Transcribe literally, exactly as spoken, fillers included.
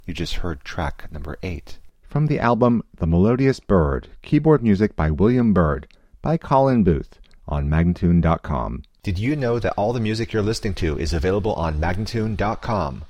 You just heard track number eight. From the album The Melodious Bird, keyboard music by William Byrd, by Colin Booth, on Magnatune dot com. Did you know that all the music you're listening to is available on Magnatune dot com?